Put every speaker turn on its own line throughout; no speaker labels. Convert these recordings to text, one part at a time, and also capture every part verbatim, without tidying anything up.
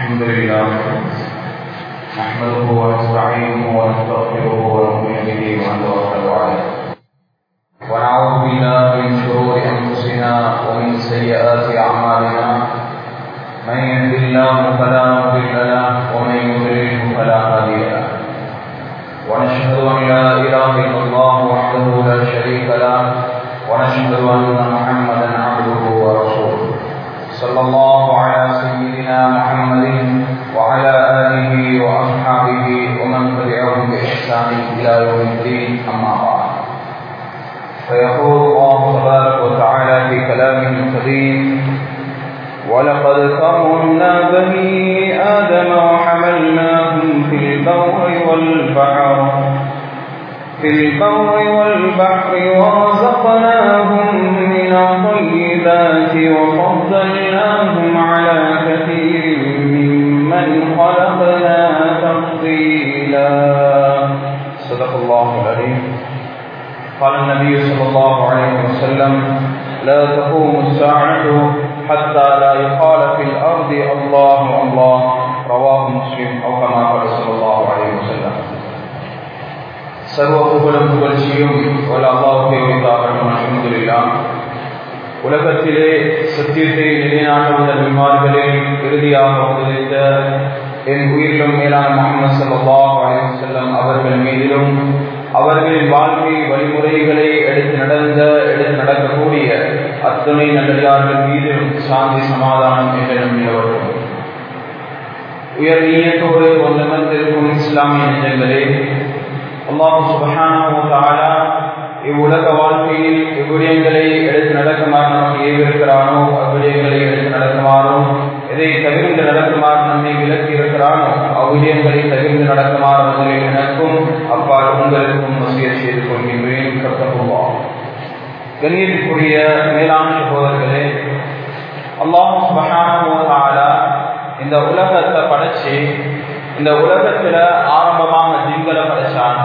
الحمد لله نحمده ونستعينه ونستغفره ونؤمن به ونتوكل عليه ونعوذ بالله من شرور انفسنا ومن سيئات اعمالنا من يهد الله فلا مضل له ومن يضلل فلا هادي له ونشهد ان لا اله الا الله وحده لا شريك له ونشهد ان محمدا عبده ورسوله صلى الله على سيدنا محمد وعلى آله وأصحابه ومن تبعهم بإحسان إلى يوم الدين أما بعد فيقول الله تبارك وتعالى في كلامه القديم ولقد كرمنا بني آدم وحملناهم في البر والبحر في البر والبحر ورزقناهم من الطيبات وفضلناهم على كثير ممن خلقنا تفضيلا صدق الله العظيم. قال النبي صلى الله عليه وسلم لا تقوم الساعة حتى لا يقال في الأرض الله الله رواه مسلم أو كما قال صلى الله عليه وسلم. சர்வ புகழும் புகழ்ச்சியும் வல்ல அல்லாஹ்வுக்கே உரித்தாகட்டும். அல்ஹம்துலில்லாஹ். உலகத்திலே சத்தியத்தை நிலைநாட்டுவத நபிமார்களில் இறுதியாக வந்திருந்த என் உயிரிலும் மேலான முஹம்மது ஸல்லல்லாஹு அலைஹி வஸல்லம் அவர்கள் மீதிலும் அவர்களின் வாழ்க்கை வழிமுறைகளை எடுத்து நடந்த எடுத்து நடக்கக்கூடிய அத்துணை நல்லடியார்கள் மீதிலும் சாந்தி சமாதானம் என்று நம்பினவர்கள். உயர் நீயத்தோடு ஒன்றமர்ந்திருக்கும் இஸ்லாமிய நெஞ்சங்களே, அல்லாஹ் சுப்ஹானஹு வ தஆலா இவ்வுலக வாழ்க்கையில் எவ்விடயங்களை எடுத்து நடக்குமாறு நமக்கு ஏவிருக்கிறானோ அவ்விடயங்களை எடுத்து நடக்குமாறும், எதை தவிர்த்து நடக்குமாறு நம்மை விலக்கி இருக்கிறானோ அவ்விடயங்களை தவிர்த்து நடக்குமாறு முதலில் எனக்கும் அப்பால் உங்களுக்கும் வசியத் செய்து கொள்கின்றேன். கர்த்தல்லாஹ். கண்ணியத்திற்குரிய மேலான சகோதரர்களே, அல்லாஹ் சுப்ஹானஹு வ தஆலா இந்த உலகத்தை படைச்சு இந்த உலகத்துல ஆரம்பமாக ஜின்களை படைச்சான்,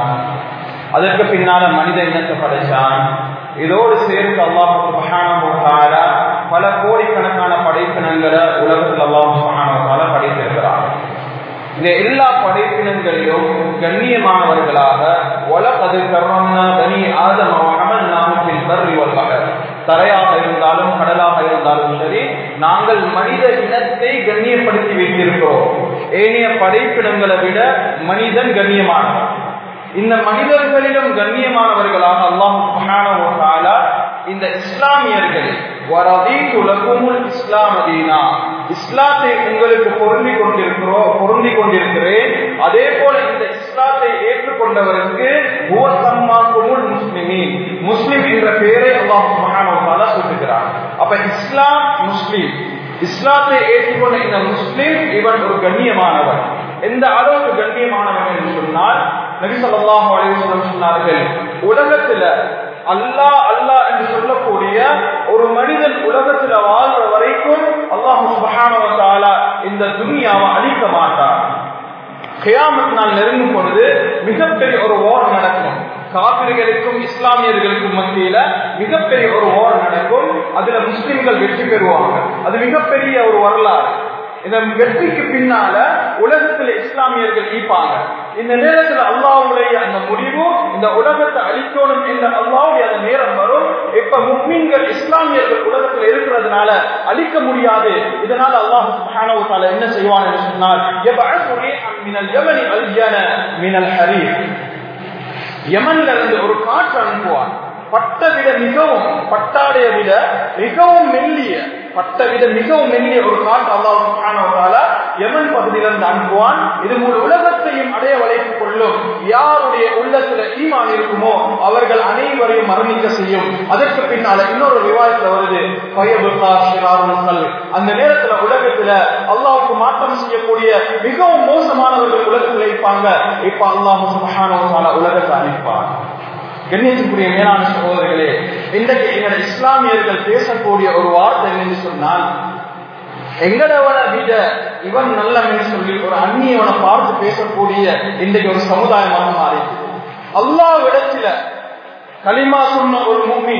அதற்கு பின்னால மனித இனத்தை படைச்சான். இதோடு சேர்த்து அல்லாஹ் சுப்ஹானஹு வ தஆலா பல கோடிக்கணக்கான படைப்பினங்களை உலகத்தில் அல்லாஹ் சுப்ஹானஹு வ தஆலா படைத்திருக்கிறார். இந்த எல்லா படைப்பினங்களிலும் கண்ணியமானவர்களாக வலகத் கர்ரம்னா பனி ஆதம வ ஹமல்னாஹும் ஃபில் பர்ரி வல் பஹர், தரையாக இருந்தாலும் கடலாக இருந்தாலும் சரி, நாங்கள் மனித இனத்தை கண்ணியப்படுத்தி வைத்திருக்கிறோம். ஏனைய படைப்பினங்களை விட மனிதன் கண்ணியமானவன். இந்த மனிதர்களிலும் கண்ணியமானவர்களாக அல்லாஹ் சுப்ஹானஹு வ தஆலா இந்த இஸ்லாமியர்களை வரதீது லகுமுல் இஸ்லாம தீனா, இஸ்லாத்தை உங்களுக்கு பொருந்தி கொண்டிருக்கிறோம் பொருந்தி கொண்டிருக்கிறேன் அதே போல இந்த இஸ்லாத்தை ஏற்றுக்கொண்டவருக்கு ஹுவ சம்மாக்குமுல் முஸ்லிமீன், முஸ்லிம் என்ற பெயரை அல்லாஹ் சுப்ஹானஹு வ தஆலா சொல்லுகிறார். அப்ப இஸ்லாம் முஸ்லிம், இஸ்லாத்தை ஏற்றுக்கொண்ட இந்த முஸ்லிம் இவன் ஒரு கண்ணியமானவன். எந்த அளவுக்கு கண்ணியமானவன் என்று சொன்னால், நபி ஸல்லல்லாஹு அலைஹி வஸல்லம் சொன்னார்கள், உலகத்துல அல்லாஹ் அல்லாஹ் என்று சொல்லக்கூடிய ஒரு மனிதன் உலகத்துல வாழ்ற வரைக்கும் அல்லாஹ் சுப்ஹானஹு வ தஆலா இந்த துன்யாவை அழிக்க மாட்டார். கியாமத் நாள் நெருங்கும் பொழுது மிகப்பெரிய ஒரு ஓர் நடக்கும். காபிர்களுக்கும் இஸ்லாமியர்களுக்கும் மத்தியில மிகப்பெரிய ஒரு ஓர் நடக்கும். அதுல முஸ்லிம்கள் வெற்றி பெறுவாங்க. அது மிகப்பெரிய ஒரு வரலாறு. இந்த வெற்றிக்கு பின்னால உலகத்துல இஸ்லாமியர்கள் ஈப்பாங்க. இந்த நேரத்துல அல்லாஹ்வுடைய அந்த முடிவு இந்த உலகத்தை அழிக்கணும் என்ற அல்லாஹ்வுடைய அந்த நேரம் வரும். இப்ப முஃமின்கள் இஸ்லாமியர்கள் உலகத்துல இருக்கிறதுனால அழிக்க முடியாது. இதனால அல்லாஹ் சுப்ஹானஹு வ தஆலா என்ன செய்வான் என்று சொன்னால், யபஅஸு ரீஹன் மினல் யமனி அல்ஜன மினல் ஹரீர், யமன்ல இருந்து ஒரு காற்று அனுப்புவான். பட்ட விட மிகவும் பட்டாடைய விட மிகவும் மெல்லிய பட்ட விட மிகவும் மெல்லிய ஒரு காற்று அல்லாஹ் சுப்ஹானஹு வ தஆலா யமன் பகுதியிலிருந்து அனுப்புவான். இது முழு உலகத்தையும் அடைய வளைத்துக் கொள்ளும். யாருடைய உள்ளத்துல ஈமான் இருக்குமோ அவர்கள் அனைவரையும் மரணிக்க செய்யும். அதற்கு பின்னால இன்னொரு ரிவாயத்துல வருது, அந்த நேரத்துல உலகத்துல அல்லாஹ்வுக்கு மாற்றம் செய்யக்கூடிய மிகவும் மோசமானவர்கள் உலகத்தில் இருப்பாங்க. இப்ப அல்லாஹ் சுப்ஹானஹு வ தஆலா உலகத்தை அழிப்பான். கண்ணியத்துக்குரிய மேலான சகோதரர்களே, இன்றைக்கு எங்களோட இஸ்லாமியர்கள் பேசக்கூடிய ஒரு வார்த்தை என்று சொன்னால், எங்கடவனை விட இவன் நல்லவன் சொல்லி ஒரு அந்நியவனை பார்த்து பேசக்கூடிய இன்றைக்கு ஒரு சமுதாயமாக மாறி, அல்லாஹ் இடத்துல கலிமா சொன்ன ஒரு முஃமின்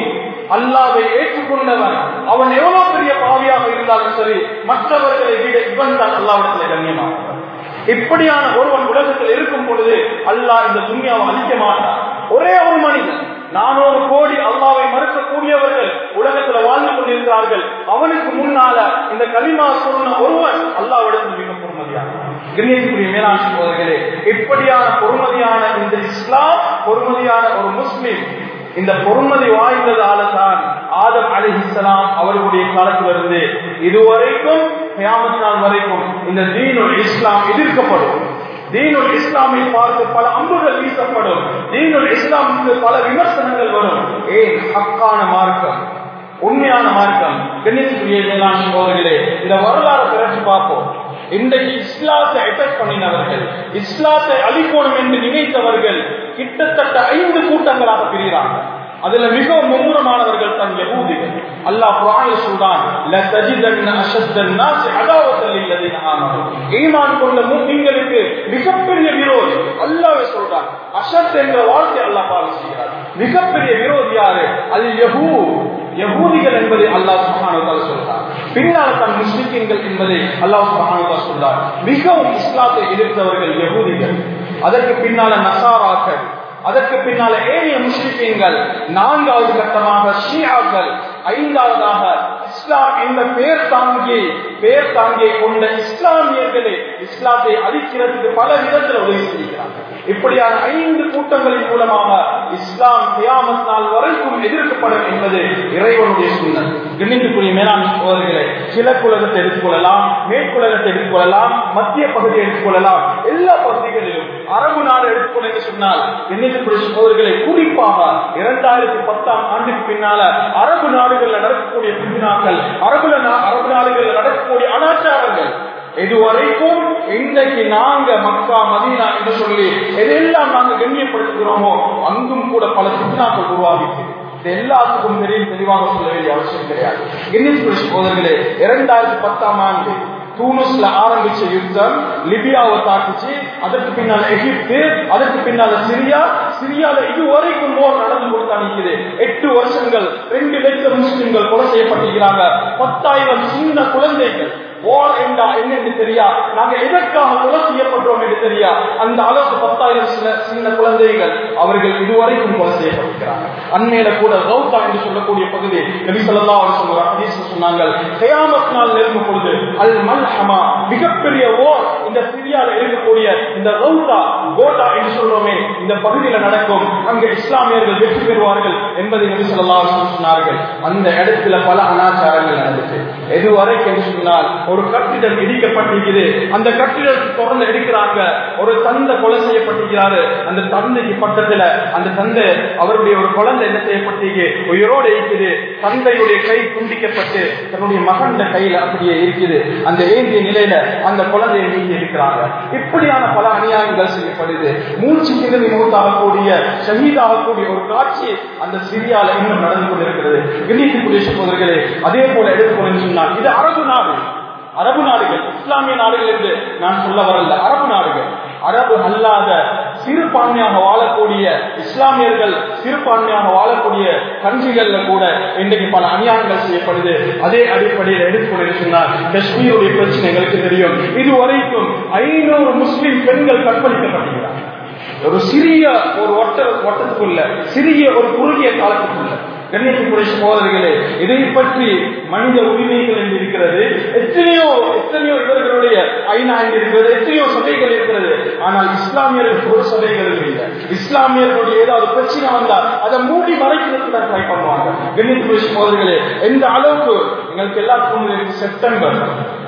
அல்லாஹ்வை ஏற்றுக்கொண்டவன் அவன் எவ்வளவு பெரிய பாவியாக இருந்தாலும் சரி மற்றவர்களை விட இவன் தான் அல்லாஹ்விடத்தில் கண்ணியமானவன். இப்படியான ஒருவன் உலகத்தில் இருக்கும் பொழுது அல்லாஹ் இந்த துன்யாவை அழிக்க மாட்டான். ஒரே ஒரு மனிதன் நானூறு கோடி அல்லாஹ்வை மறுக்கக்கூடியவர்கள் உலகத்தில் வாழ்ந்து கொண்டிருக்கிறார்கள். அவனுக்கு முன்னால இந்த கலிமா சொன்ன ஒருவன் அல்லாஹ்விடத்தில் மிக பொறுமதியானவன். கண்ணியத்துக்குரிய மேலாண் சகோதரர்களே, இப்படியான பொறுமதியான இந்த இஸ்லாம், பொறுமதியான ஒரு முஸ்லிம், இந்த பொறுமதி வாய்ந்ததால தான் ஆதம் அலைஹிஸ்ஸலாம் அவர்களுடைய காலத்திலிருந்து இதுவரைக்கும் கியாமத் நாள் வரைக்கும் இந்த தீனுல் இஸ்லாம் எதிர்க்கப்படும். தீனுல் இஸ்லாமை பார்த்து பல அம்புகள் வீசப்படும். தீனுல் இஸ்லாமுக்கு பல விமர்சனங்கள் வரும். ஏன்? ஹக்கான மார்க்கம், உண்மையான மார்க்கம். கண்ணியத்துக்குரிய மேலாண் சகோதரர்களே, இந்த வரலாறு பிறகு பார்ப்போம். இன்றைக்கு இஸ்லாத்தை அட்டாக் பண்ணினவர்கள், இஸ்லாத்தை அழிக்கணும் என்று நினைத்தவர்கள் கிட்டத்தட்ட ஐந்து கூட்டங்களாக பிரிகிறாங்க. அதுல மிகவும் மும்முரமானவர்கள் தான் யஹூதிகள். அல்லாஹ் குர்ஆனில் சொல்றான், லா தஜிதன்ன அஷத்தன் நாஸி அதாவத்தல் லில்லதீன ஆமனூ. ஈமான் கொண்ட முஃமின்களுக்கு மிகப்பெரிய விரோதி அல்லாஹ் சொல்றான். அஷத் என்ற வார்த்தை அல்லாஹ் பாவிக்கிறார். மிகப்பெரிய விரோதி யாரு? அல் யஹூத், யஹூதிகள் என்பதை அல்லாஹ் சுப்ஹானஹு வ தஆலா சொல்றார். பின்னால் தான் முஸ்லிம்கள் என்பதை அல்லாஹ் சுப்ஹானஹு வ தஆலா சொல்றார். மிகவும் இஸ்லாத்தை எதிர்த்தவர்கள் யஹூதிகள், அதற்கு பின்னால நசாராக்கள், அதற்கு பின்னால ஏனைய முஸ்லிம்கள், நான்காவது கட்டமாக ஷியாக்கள், ஐந்தாவதாக இஸ்லாம் என்ற பேர் தாங்கி பேர் தாங்கியை கொண்ட இஸ்லாமியர்களே இஸ்லாத்தை அழிக்கிறதுக்கு பல விதத்தில் உதவி செய்கிறார்கள். இப்படியான ஐந்து கூட்டங்களின் மூலமாக இஸ்லாம் கியாமத் நாள் வரைக்கும் எதிர்க்கப்படும் என்பது இறைவனுடைய சுன்னத். கண்ணியத்துக்குரிய மேலாண் சகோதரர்களே, கிழக்குலகத்தை எடுத்துக்கொள்ளலாம், மேற்குலகத்தை எடுத்துக்கொள்ளலாம், மத்திய பகுதியை எடுத்துக்கொள்ளலாம், எல்லா பகுதிகளிலும் அரபு நாடு எடுத்துக்கொள்ள என்று சொன்னால் கண்ணியத்துக்குரிய சகோதரர்களை, குறிப்பாக இரண்டாயிரத்தி பத்தாம் ஆண்டுக்கு பின்னால அரபு நாடுகளில் நடக்கக்கூடிய பின்னாக்கள், அரபுல அரபு நாடுகளில் நடக்கக்கூடிய அனாச்சாரங்கள், இதுவரைக்கும் இன்றைக்கு நாங்க மக்கா மதீனா என்று சொல்லி எதெல்லாம் நாங்க கண்ணியப்படுத்துகிறோமோ அங்கும் கூட பல பின்னாக்கள் உருவாகிச்சு. இது எல்லாத்துக்கும் தெரியும், தெளிவாக சொல்ல வேண்டிய அவசியம் கிடையாது. கண்ணியத்துக்குரிய சகோதரர்களே, இரண்டாயிரத்தி பத்தாம் ஆண்டு தூனுஸ்ல ஆரம்பிச்ச யுத்தம் லிபியாவை தாக்குச்சு, அதற்கு பின்னால எகிப்து, அதற்கு பின்னால சிரியா, சிரியால இதுவரைக்கும் போர் நடந்து கொடுத்தா நிற்குது. எட்டு வருஷங்கள் ரெண்டு லட்சம் முஸ்லிம்கள் கொலை செய்யப்பட்டிருக்கிறாங்க. பத்தாயிரம் சின்ன குழந்தைகள், போர் என்றா என்னென்று தெரியா, நாங்க எதற்காக கொலை செய்யப்பட்டோம் என்று தெரியா, அந்த அளவுக்கு பத்தாயிரம் சில சின்ன குழந்தைகள் அவர்கள் இதுவரைக்கும் கொலை செய்யப்பட்டிருக்கிறாங்க. அண்மையில கூட ரவுதா என்று சொல்லக்கூடிய பகுதி நபி ஸல்லல்லாஹு அலைஹி வஸல்லம் ஹதீஸ்ல சொன்னாங்க, கியாமத் நாள் நெருங்கும் பொழுது அல் மல்ஹமா, மிகப்பெரிய ஓர் இந்த சிரியால இருக்கக்கூடிய இந்த ரவுதா கோட்டா என்று சொல்றோமே, இந்த பகுதியில் நடக்கும். அங்க இஸ்லாமியர்கள் வெற்றி பெறுவார்கள் என்பதை நபி ஸல்லல்லாஹு அலைஹி வஸல்லம் சொன்னார்கள். அந்த இடத்துல பல அனாச்சாரங்கள் நடந்துச்சு. எதுவரைக்கும் என்று சொன்னால், ஒரு கட்டிடம் இடிக்கப்பட்டிருக்குது, அந்த கட்டிடத்தை தொடர்ந்து எடுக்கிறாங்க. ஒரு தந்தை கொலை செய்யப்பட்டிருக்கிறாரு, அந்த தந்தைக்கு பக்கத்துல அந்த தந்தை அவருடைய ஒரு குழந்தை என்ன செய்யப்பட்டிருக்கு, உயிரோடு இருக்குது. தந்தையுடைய கை துண்டிக்கப்பட்டு தன்னுடைய மகன் கையில அப்படியே இருக்குது. அந்த ஏந்திய நிலையில அந்த குழந்தையை நீக்கி இருக்கிறாங்க. இப்படியான பல அநியாயங்கள் செய்யப்படுது. மூச்சு கிழமை மூத்தாகக்கூடிய ஷஹீதாகக்கூடிய ஒரு காட்சி அந்த சிரியால இன்னும் நடந்து கொண்டிருக்கிறது. கண்ணியத்துக்குரிய சகோதரர்களே, அதே போல எடுத்துக்கொண்டு சொன்னால், இது அரபு நாடு, அரபு நாடுகள், இஸ்லாமிய நாடுகள் என்று நான் சொல்ல வரல, அரபு நாடுகள். அரபு அல்லாத சிறுபான்மையாக வாழக்கூடிய இஸ்லாமியர்கள், சிறுபான்மையாக வாழக்கூடிய கண்ட்ரிகள்ல கூட இன்றைக்கு பல அநியாயங்கள் செய்யப்படுது. அதே அடிப்படையில் எடுத்துக்கொண்டு சொன்னால், காஷ்மீருடைய பிரச்சனை எங்களுக்கு தெரியும். இதுவரைக்கும் ஐநூறு முஸ்லிம் பெண்கள் கற்பழிக்கப்பட்டிருக்கிறார்கள். ஒரு சிறிய ஒரு ஒட்ட ஒட்டத்துக்குள்ள சிறிய ஒரு குறுகிய காலத்துக்குள்ள. கண்ணியத்துக்குரிய சகோதரர்களே, இதை பற்றி மனித உரிமைகள் என்று இருக்கிறது, எத்தனையோ எத்தனையோ இவர்களுடைய ஐநா என்று இருக்கிறது, எத்தனையோ சபைகள் இருக்கிறது. ஆனால் இஸ்லாமியர்களுக்கு ஒரு சபைகளும் இல்லை. இஸ்லாமியர்களுடைய ஏதாவது பிரச்சனை வந்தால் அதை மூடி மறைக்கிறதுக்கு தான் ட்ரை பண்ணுவாங்க. கண்ணியத்துக்குரிய சகோதரர்களே, எந்த அளவுக்கு எங்களுக்கு எல்லாத்துக்கும் செப்டம்பர்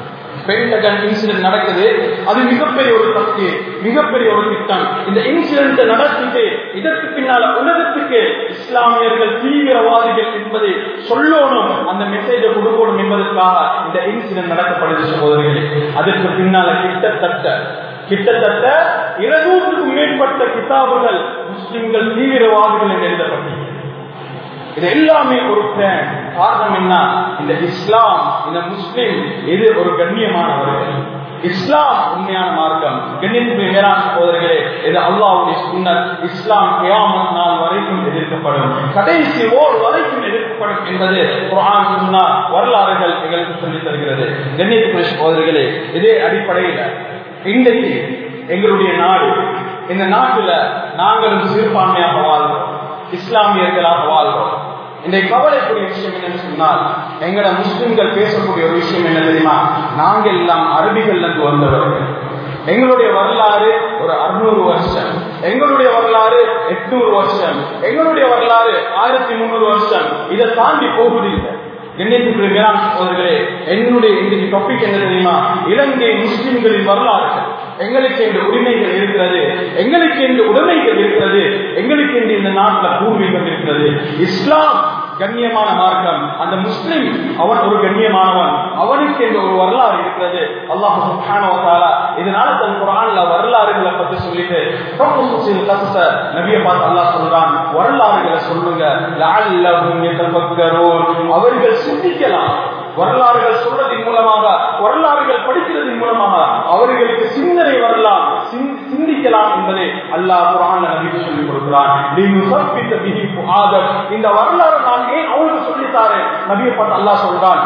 பென்டகன் இன்சிடென்ட் நடக்குது. அது மிகப்பெரிய ஒரு சக்தி, மிகப்பெரிய ஒரு திட்டம். இந்த இன்சிடென்ட் நடத்திட்டு இதற்கு பின்னால உலகத்துக்கு இஸ்லாமியர்கள் தீவிரவாதிகள் என்பதை சொல்லணும், அந்த மெசேஜை கொடுக்கணும் என்பதற்காக இந்த இன்சிடென்ட் நடத்தப்படுது சகோதரர்களே. அதற்கு பின்னால கிட்டத்தட்ட கிட்டத்தட்ட இருநூறுக்கும் மேற்பட்ட கிதாபுகள் முஸ்லிம்கள் தீவிரவாதிகள் என்று எழுதப்பட்டது. இது எல்லாமே ஒரு பிளான். காரணம் என்ன? இந்த இஸ்லாம், இந்த முஸ்லிம் இது ஒரு கண்ணியமானவர்கள். இஸ்லாம் உண்மையான மார்க்கம். கண்ணியத்துக்குரிய மேலான சகோதரர்களே, இது அல்லாஹ்வுடைய சுன்னத். இஸ்லாம் கியாமத் நாள் வரைக்கும் எதிர்க்கப்படும், கடைசி ஓர் வரைக்கும் எதிர்க்கப்படும். பேசப்படும் என்பது குர்ஆன் சுன்னா வரலாறுகள் எங்களுக்கு சொல்லித் தருகிறது. கண்ணியத்துக்குரிய சகோதரர்களே, இதே அடிப்படையில் இன்றைக்கு எங்களுடைய நாடு, இந்த நாட்டில் நாங்களும் சிறுபான்மையாக வாழ்கிறோம், இஸ்லாமியர்களாக வாழ்கிறோம். இன்றைக்கு கவலைக்கூடிய விஷயம் என்னன்னு சொன்னால், எங்கட முஸ்லிம்கள் பேசக்கூடிய ஒரு விஷயம் என்ன தெரியுமா? நாங்கள் எல்லாம் அரபிகள் இருந்து வந்தவர்கள், எங்களுடைய வரலாறு ஒரு அறுநூறு வருஷம், எங்களுடைய வரலாறு எட்நூறு வருஷம், எங்களுடைய வரலாறு ஆயிரத்தி முன்னூறு வருஷம், இதை தாண்டி போகுதில்லை. கண்ணியத்துக்குரிய மேலாண் சகோதரர்களே, என்னுடைய இன்றைக்கு டாபிக் என்ன தெரியுமா? இலங்கை முஸ்லிம்களின் வரலாறுகள். எங்களுக்கு என்று உரிமைகள் இருக்கிறது, எங்களுக்கு என்று உடைமைகள் இருக்கிறது, எங்களுக்கு என்று இந்த நாட்டில் பூர்வீகம் இருக்கிறது. இஸ்லாம் கண்ணியமான மார்க்கம், அந்த முஸ்லிம் அவன் ஒரு கண்ணியமானவன், அவனுக்கு என்று ஒரு வரலாறு இருக்கிறது. அல்லாஹ் சுப்ஹானஹு வ தஆலா இதனால தன் குர்ஆன்ல வரலாறுகளை பத்தி சொல்லிட்டு நபியை பார்த்து அல்லாஹ் சொல்றான், வரலாறுகளை சொல்லுங்க, லஅல்லஹும் யதஃபக்கரூன், அவர்கள் சிந்திக்கலாம். வரலாறுகள் சொல்றதின் மூலமாக, வரலாறுகள் படிக்கிறதின் மூலமாக அவர்களுக்கு சிந்தனை வரலாம், சிந்திக்கலாம் என்பதை அல்லாஹ் குர்ஆன்ல நபிக்கு சொல்லிக் கொடுக்கிறான். இந்த வரலாறு நான் ஏன் அவருக்கு சொல்லித்தாரேன்? நபியை பார்த்து அல்லாஹ் சொல்றான்,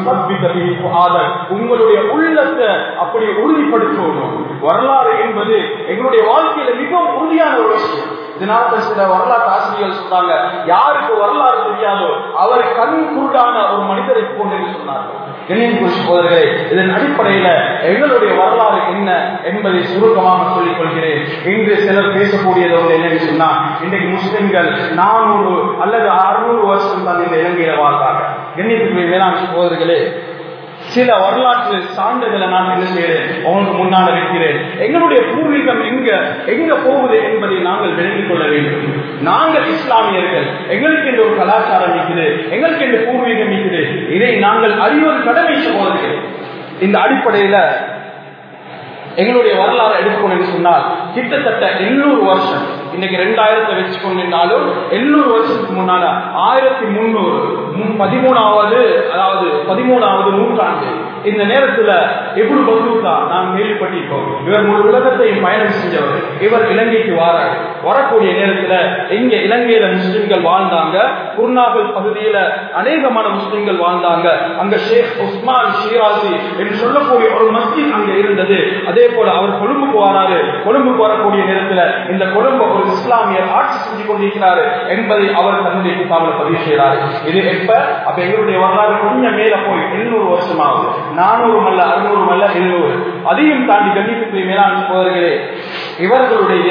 உங்களுடைய உள்ளத்தை அப்படி உறுதிப்படுத்தணும். வரலாறு என்பது எங்களுடைய வாழ்க்கையில மிகவும் உறுதியான ஒரு விஷயம். இதனால சில வரலாற்று ஆசிரியர்கள் சொன்னாங்க, யாருக்கு வரலாறு தெரியாதோ அவர் கண் குருடான ஒரு மனிதரை போன்று சொன்னார்கள். சகோதரர்களே, இதன் அடிப்படையில எங்களுடைய வரலாறு என்ன என்பதை சுருக்கமாக சொல்லிக் கொள்கிறேன். இன்று சிலர் பேசக்கூடியது வந்து என்னன்னு சொன்னா, இன்றைக்கு முஸ்லிம்கள் நானூறு அல்லது அறுநூறு வருஷம் தான் இந்த இலங்கையில வாழ்ந்தாங்க. கண்ணியத்துக்குரிய மேலாண் சகோதரர்களே, சில வரலாற்று சான்றுகளை நான் என்ன செய்கிறேன், அவனுக்கு முன்னால் வைக்கிறேன். எங்களுடைய பூர்வீகம் எங்க எங்க போகுது என்பதை நாங்கள் விளங்கிக் கொள்ள வேண்டும். நாங்கள் இஸ்லாமியர்கள், எங்களுக்கு என்று ஒரு கலாச்சாரம் இருக்குது, எங்களுக்கு என்று பூர்வீகம் இருக்குது. இதை நாங்கள் அறிவது கடமை சகோதரர்களே. இந்த அடிப்படையில எங்களுடைய வரலாறு எடுக்கணும்னு சொன்னால் கிட்டத்தட்ட எண்ணூறு வருஷம், இன்னைக்கு ரெண்டாயிரத்தை வச்சுக்கொண்டாலும் எண்ணூறு வருஷத்துக்கு முன்னால ஆயிரத்தி முன்னூறு பதிமூணாவது அதாவது பதிமூணாவது நூற்றாண்டு இந்த நேரத்துல இப்னு பத்தூதா நாம் கேள்விப்பட்டிருப்போம். இவர் முழு உலகத்தையும் பயணம் செஞ்சவர். இவர் இலங்கைக்கு வாரார். வரக்கூடிய நேரத்துல எங்க இலங்கையில முஸ்லிம்கள் வாழ்ந்தாங்க, குர்நாகல் பகுதியில அநேகமான முஸ்லிம்கள் வாழ்ந்தாங்க. அங்க ஷேக் உஸ்மான் ஷீராசி என்று சொல்லக்கூடிய ஒரு மஸ்ஜித் அங்க இருந்தது. அதே போல அவர் கொழும்புக்கு வராரு. கொழும்புக்கு வரக்கூடிய நேரத்துல இந்த கொழும்பு ஒரு இஸ்லாமியர் ஆட்சி செஞ்சு கொண்டிருக்கிறாரு என்பதை அவர் தன்னுடைய கிதாபில் பதிவு செய்கிறார். இது எப்ப? அப்ப எங்களுடைய வரலாறு கொஞ்சம் மேல போய் எழுநூறு வருஷம் ஆகுது. நானூறு அல்ல, அறுநூறு அல்ல, எழுநூறு. அதையும் தாண்டி கண்ணியத்துக்குரிய மேலாண் சகோதரர்களே, இவர்களுடைய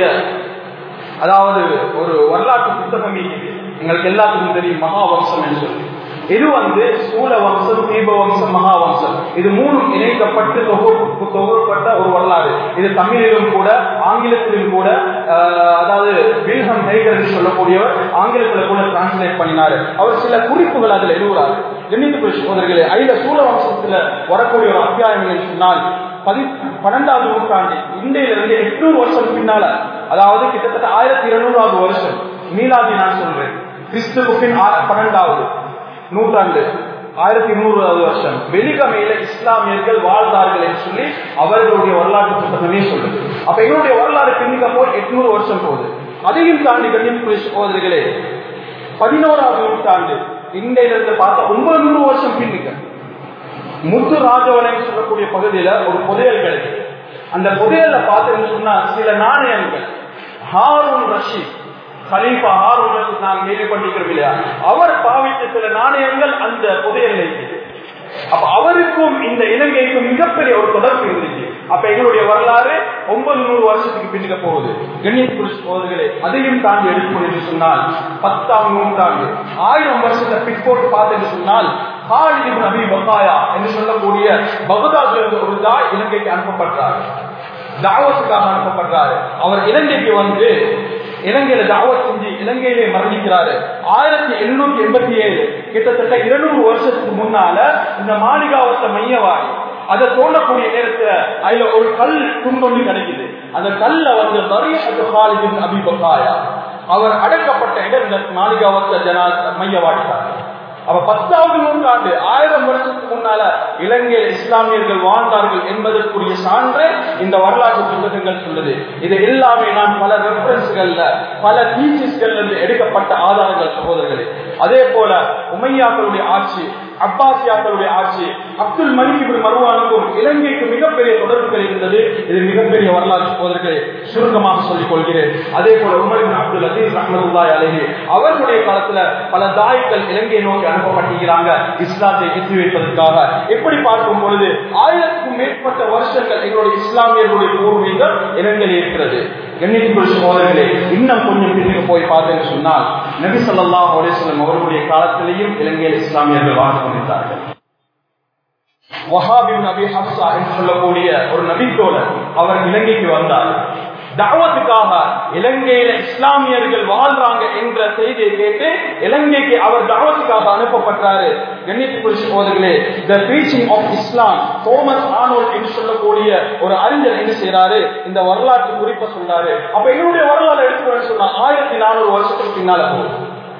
அதாவது ஒரு வரலாற்று புத்தகம் எங்களுக்கு எல்லாத்துக்கும் தெரியும், மகாவம்சம் என்று சொல்லி. இது வந்து சூல வம்சம், தீப வம்சம், மகாவம்சம், இது மூணும் இணைக்கப்பட்டு தொகுப்பு தொகுப்பட்ட ஒரு வரலாறு. இது தமிழிலும் கூட ஆங்கிலத்திலும் கூட, அதாவது வில்ஹம் ஹைகர் என்று சொல்லக்கூடியவர் ஆங்கிலத்தில் கூட டிரான்ஸ்லேட் பண்ணினாரு. அவர் சில குறிப்புகள் அதில் எழுதுகிறார். கண்ணியத்துக்குரிய சகோதரர்களே, அதில் சூல வம்சத்துல வரக்கூடிய ஒரு அத்தியாயம் என்று சொன்னால் பதி பன்னெண்டாவது நூற்றாண்டு இந்தியிலிருந்து எட்நூறு வருஷம் பின்னால, அதாவது கிட்டத்தட்ட ஆயிரத்தி இருநூறாவது வருஷம் மீலாதி நான் சொல்றேன், கிறிஸ்துவுக்கின் பன்னெண்டாவது நூற்றாண்டு ஆயிரத்தி நூறாவது வருஷம் வெலிகமையில இஸ்லாமியர்கள் வாழ்ந்தார்கள் என்று சொல்லி அவர்களுடைய வரலாற்று புத்தகமே சொல்லுது. அப்ப எங்களுடைய வரலாறு பின்னிக்க போய் எட்நூறு வருஷம் போகுது. அதையும் தாண்டி கண்ணியத்துக்குரிய சகோதரர்களே, பதினோராவது நூற்றாண்டு இந்தியிலிருந்து பார்த்தா ஒன்பது நூறு வருஷம் பின்னிக்க முத்து ராஜவனை சொல்லக்கூடிய பகுதியில ஒரு புதையல் கிடைக்கும். அந்த புதையல்ல பார்த்தேன்னு சொன்னா சில நாணயங்கள் ஹாரூன் ரஷீத் கலீஃபா ஹாரூன் ரஷீத் நாங்கள் கேள்விப்பட்டிருக்கிறோம் இல்லையா, அவர் பாவித்த சில நாணயங்கள் அந்த புதையல் இருக்குது. அப்ப அவருக்கும் இந்த இலங்கைக்கும் மிகப்பெரிய ஒரு தொடர்பு இருந்துச்சு. அப்ப எங்களுடைய வரலாறு ஒன்பது நூறு வருஷத்துக்கு பின்னுக்க போகுது. கண்ணியத்துக்குரிய சகோதரர்களே, அதையும் தாண்டி எடுக்கணும் என்று சொன்னால் பத்தாம் நூற்றாண்டு ஆயிரம் வருஷத்தை பிற்போட்டு பார்த்தேன்னு சொன்னால் காலித் இப்னு அபீ பகாயா என்று சொல்லக்கூடிய பகதாத்ல இருந்து ஒரு தாய் இலங்கைக்கு அனுப்பப்பட்டார், தாவத்துக்காக அனுப்பப்படுறாரு. அவர் இலங்கைக்கு வந்து இலங்கையில தாவத் செஞ்சு இலங்கையிலே மரணிக்கிறாரு. ஆயிரத்தி எழுநூத்தி எண்பத்தி ஏழு கிட்டத்தட்ட இருநூறு வருஷத்துக்கு முன்னால இந்த மாளிகாவத்தை மையவாடி அதை தோண்டக்கூடிய நேரத்துல அதுல ஒரு கல் துண்டொண்டு கிடைக்குது. அந்த கல்ல வந்து காலித் அபீ பகாயா அவர் அடக்கப்பட்ட இடம் இந்த மாளிகாவத்தை ஜனா மையவாடிட்டார். அப்ப பத்தாவது நூற்றாண்டு ஆயிரம் வருஷத்துக்கு முன்னால இலங்கையில் இஸ்லாமியர்கள் வாழ்ந்தார்கள் என்பதற்குரிய சான்று இந்த வரலாற்று புத்தகங்கள் சொல்லுது. இது எல்லாமே நான் பல ரெஃபரன்ஸ்கள்ல பல தீசிஸ்கள்ல இருந்து எடுக்கப்பட்ட ஆதாரங்கள் சகோதரர்களே. அதே போல உமையாக்களுடைய ஆட்சி, அப்பாசியாக்களுடைய ஆட்சி, அப்துல் மலிக் இப்னு மர்வானுக்கும் இலங்கைக்கு மிகப்பெரிய தொடர்புகள் இருந்தது. இது மிகப்பெரிய வரலாற்று சகோதரர்களை சுருக்கமாக சொல்லிக் கொள்கிறேன். அதே போல உமர் இப்னு அப்துல் அசீஸ் ரஹ்மத்துல்லாஹி அலைஹி அவர்களுடைய காலத்துல பல தாயிகள் இலங்கையை நோக்கி அனுப்பப்பட்டிருக்கிறாங்க இஸ்லாத்தை எத்தி வைப்பதற்காக. எப்படி பார்க்கும் பொழுது ஆயிரத்துக்கும் மேற்பட்ட வருஷங்கள் எங்களுடைய இஸ்லாமியர்களுடைய பூர்வீகம் இலங்கையில் இருக்கிறது. கண்ணியத்துக்குரிய சகோதரர்களே, இன்னும் கொஞ்சம் பின்னுக்கு போய் பார்த்தேன்னு சொன்னால் நபி ஸல்லல்லாஹு அலைஹி வஸல்லம் அவர்களுடைய காலத்திலேயும் இலங்கையில் இஸ்லாமியர்கள் வாழ்ந்து கொண்டிருந்தார்கள். வஹாப் இப்னு அபி ஹப்ஸா என்று சொல்லக்கூடிய ஒரு நபித்தோழர் அவர் இலங்கைக்கு வந்தார். தஅவத்துக்காக இலங்கையில இஸ்லாமியர்கள் வாழ்றாங்க என்ற செய்தியை கேட்டு இலங்கைக்கு அவர் தஅவத்துக்காக அனுப்பப்பட்டாரு. கண்ணியத்துக்குரிய சகோதரர்களே, the preaching of Islam Thomas Arnold என்று சொல்லக்கூடிய ஒரு அறிஞர் என்ன செய்யறாரு, இந்த வரலாற்று குறிப்பை சொல்றாரு. அப்ப என்னுடைய வரலாறு எடுத்துக்கணும்னு சொன்னா ஆயிரத்தி நானூறு வருஷத்துக்கு பின்னால போகுது.